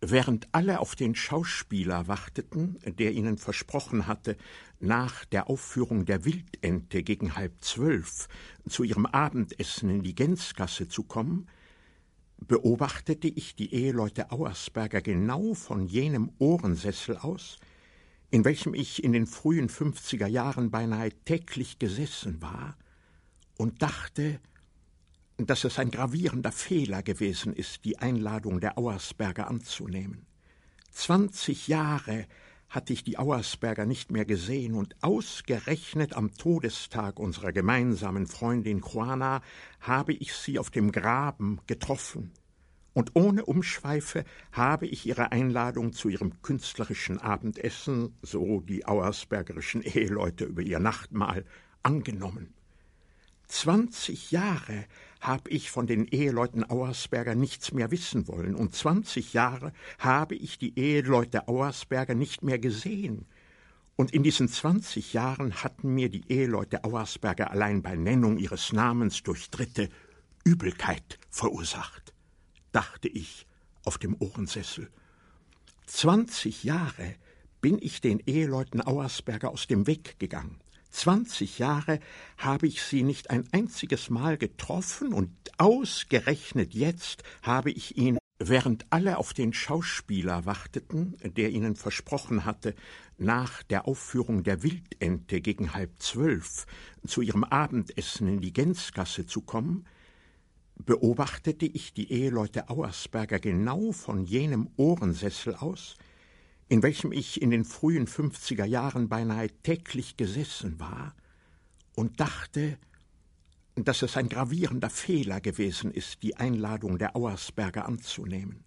Während alle auf den Schauspieler warteten, der ihnen versprochen hatte, nach der Aufführung der Wildente gegen 11:30 zu ihrem Abendessen in die Gänzgasse zu kommen, beobachtete ich die Eheleute Auersperger genau von jenem Ohrensessel aus, in welchem ich in den frühen 50er Jahren beinahe täglich gesessen war, und dachte, dass es ein gravierender Fehler gewesen ist, die Einladung der Auersperger anzunehmen. 20 Jahre hatte ich die Auersperger nicht mehr gesehen, und ausgerechnet am Todestag unserer gemeinsamen Freundin Juana habe ich sie auf dem Graben getroffen. Und ohne Umschweife habe ich ihre Einladung zu ihrem künstlerischen Abendessen, so die auerspergerischen Eheleute über ihr Nachtmahl, angenommen. 20 Jahre habe ich von den Eheleuten Auersperger nichts mehr wissen wollen, und 20 Jahre habe ich die Eheleute Auersperger nicht mehr gesehen. Und in diesen 20 Jahren hatten mir die Eheleute Auersperger allein bei Nennung ihres Namens durch Dritte Übelkeit verursacht, dachte ich auf dem Ohrensessel. 20 Jahre bin ich den Eheleuten Auersperger aus dem Weg gegangen. 20 Jahre habe ich sie nicht ein einziges Mal getroffen, und ausgerechnet jetzt habe ich ihnen, während alle auf den Schauspieler warteten, der ihnen versprochen hatte, nach der Aufführung der Wildente gegen 11:30 zu ihrem Abendessen in die Gänzgasse zu kommen, beobachtete ich die Eheleute Auersperger genau von jenem Ohrensessel aus, in welchem ich in den frühen 50er Jahren beinahe täglich gesessen war, und dachte, dass es ein gravierender Fehler gewesen ist, die Einladung der Auersperger anzunehmen.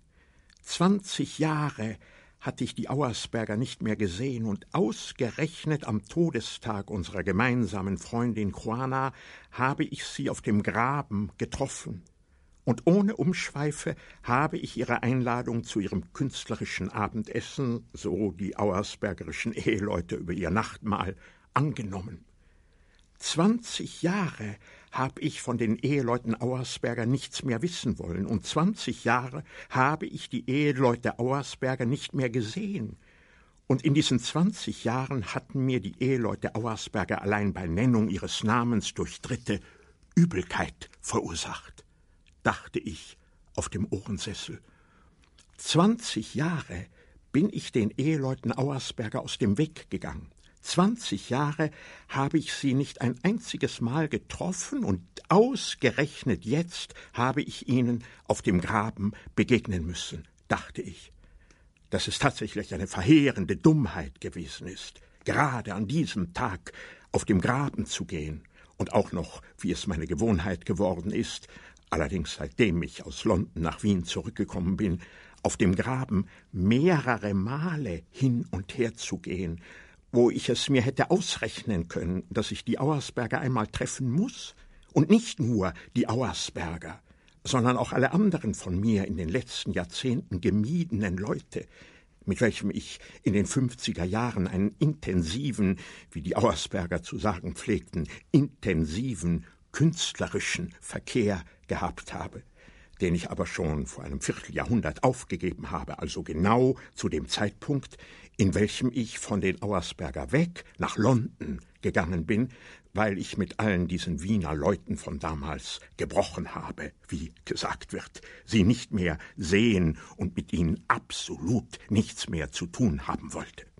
20 Jahre hatte ich die Auersperger nicht mehr gesehen, und ausgerechnet am Todestag unserer gemeinsamen Freundin Juana habe ich sie auf dem Graben getroffen. Und ohne Umschweife habe ich ihre Einladung zu ihrem künstlerischen Abendessen, so die auerspergerischen Eheleute über ihr Nachtmahl, angenommen. 20 Jahre habe ich von den Eheleuten Auersperger nichts mehr wissen wollen, und 20 Jahre habe ich die Eheleute Auersperger nicht mehr gesehen. Und in diesen 20 Jahren hatten mir die Eheleute Auersperger allein bei Nennung ihres Namens durch Dritte Übelkeit verursacht, dachte ich auf dem Ohrensessel. 20 Jahre bin ich den Eheleuten Auersperger aus dem Weg gegangen. 20 Jahre habe ich sie nicht ein einziges Mal getroffen, und ausgerechnet jetzt habe ich ihnen auf dem Graben begegnen müssen, dachte ich. Dass es tatsächlich eine verheerende Dummheit gewesen ist, gerade an diesem Tag auf dem Graben zu gehen, und auch noch, wie es meine Gewohnheit geworden ist, allerdings seitdem ich aus London nach Wien zurückgekommen bin, auf dem Graben mehrere Male hin und her zu gehen, wo ich es mir hätte ausrechnen können, dass ich die Auersperger einmal treffen muss, und nicht nur die Auersperger, sondern auch alle anderen von mir in den letzten Jahrzehnten gemiedenen Leute, mit welchem ich in den 50er Jahren einen intensiven, wie die Auersperger zu sagen pflegten, intensiven künstlerischen Verkehr gehabt habe, den ich aber schon vor einem Vierteljahrhundert aufgegeben habe, also genau zu dem Zeitpunkt, in welchem ich von den Auersperger weg nach London gegangen bin, weil ich mit allen diesen Wiener Leuten von damals gebrochen habe, wie gesagt wird, sie nicht mehr sehen und mit ihnen absolut nichts mehr zu tun haben wollte.